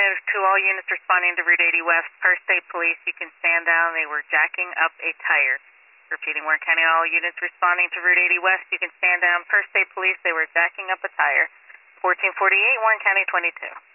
to all units responding to Route 80 West. First State Police, you can stand down. They were jacking up a tire. Repeating, Warren County, all units responding to Route 80 West, you can stand down. First State Police, they were jacking up a tire. 1448, Warren County 22.